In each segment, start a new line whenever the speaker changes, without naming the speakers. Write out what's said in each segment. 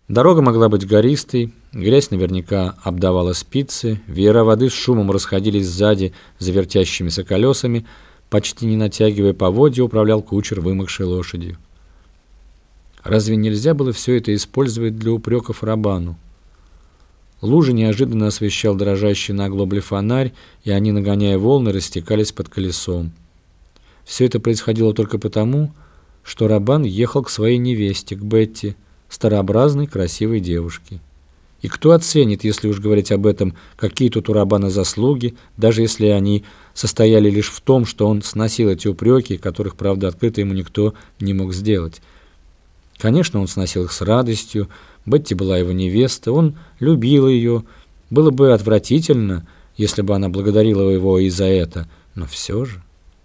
Дорога могла быть гористой, грязь наверняка обдавала спицы, веера воды с шумом расходились сзади за вертящимися колесами, почти не натягивая поводья, управлял кучер вымокшей лошадью. Разве нельзя было все это использовать для упреков Рабану? Лужи неожиданно освещал дрожащий на оглобле фонарь, и они, нагоняя волны, растекались под колесом. Все это происходило только потому, что Рабан ехал к своей невесте, к Бетти, старообразной, красивой девушке. И кто оценит, если уж говорить об этом, какие тут у Рабана заслуги, даже если они состояли лишь в том, что он сносил эти упреки, которых, правда, открыто ему никто не мог сделать. Конечно, он сносил их с радостью. Бетти была его невеста, он любил ее. Было бы отвратительно, если бы она благодарила его и за это, но все же.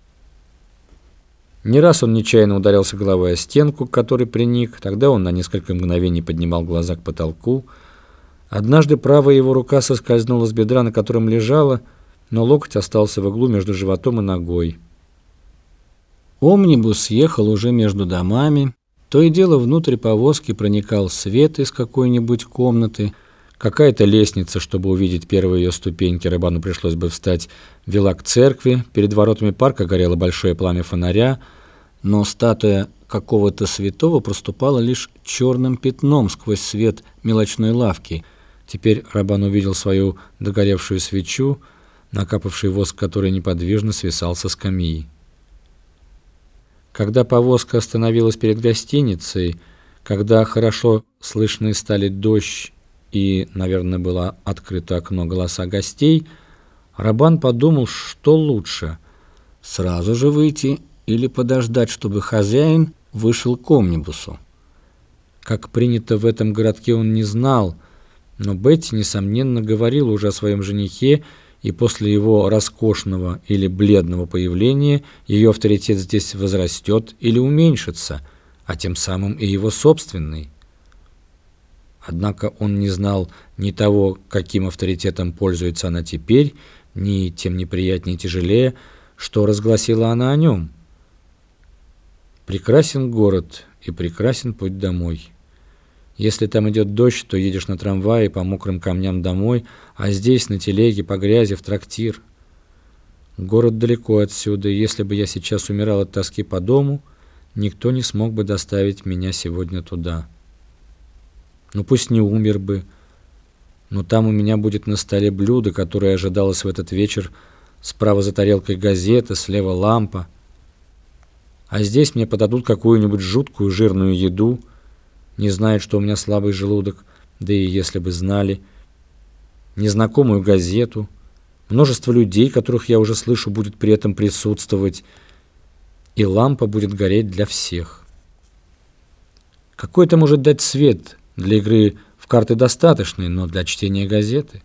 Не раз он нечаянно ударялся головой о стенку, к которой приник, тогда он на несколько мгновений поднимал глаза к потолку. Однажды правая его рука соскользнула с бедра, на котором лежала, но локоть остался в углу между животом и ногой. Омнибус ехал уже между домами. То и дело внутрь повозки проникал свет из какой-нибудь комнаты. Какая-то лестница, чтобы увидеть первые ее ступеньки, Рабану пришлось бы встать, вела к церкви. Перед воротами парка горело большое пламя фонаря, но статуя какого-то святого проступала лишь черным пятном сквозь свет мелочной лавки. Теперь Рабан увидел свою догоревшую свечу, накапавший воск которой неподвижно свисал со скамьи. Когда повозка остановилась перед гостиницей, когда хорошо слышны стали дождь и, наверное, было открыто окно, голоса гостей, Рабан подумал, что лучше – сразу же выйти или подождать, чтобы хозяин вышел к омнибусу. Как принято в этом городке, он не знал, но Бетти, несомненно, говорила уже о своем женихе, и после его роскошного или бледного появления ее авторитет здесь возрастет или уменьшится, а тем самым и его собственный. Однако он не знал ни того, каким авторитетом пользуется она теперь, ни тем неприятнее и тяжелее, что разгласила она о нем. Прекрасен город и прекрасен путь домой. Если там идет дождь, то едешь на трамвае по мокрым камням домой, а здесь на телеге по грязи в трактир. Город далеко отсюда, и если бы я сейчас умирал от тоски по дому, никто не смог бы доставить меня сегодня туда. Ну пусть не умер бы, но там у меня будет на столе блюдо, которое ожидалось в этот вечер, справа за тарелкой газета, слева лампа. А здесь мне подадут какую-нибудь жуткую жирную еду, не знают, что у меня слабый желудок, да и если бы знали, незнакомую газету, множество людей, которых я уже слышу, будет при этом присутствовать, и лампа будет гореть для всех. Какой это может дать свет? Для игры в карты достаточный, но для чтения газеты.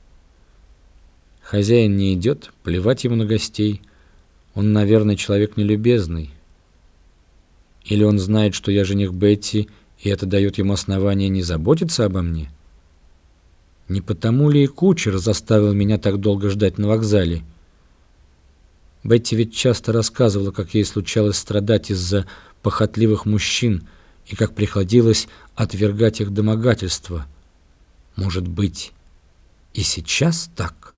Хозяин не идет, плевать ему на гостей. Он, наверное, человек нелюбезный. Или он знает, что я жених Бетти, и это дает ему основание не заботиться обо мне? Не потому ли и кучер заставил меня так долго ждать на вокзале? Бетти ведь часто рассказывала, как ей случалось страдать из-за похотливых мужчин и как приходилось отвергать их домогательства. Может быть, и сейчас так?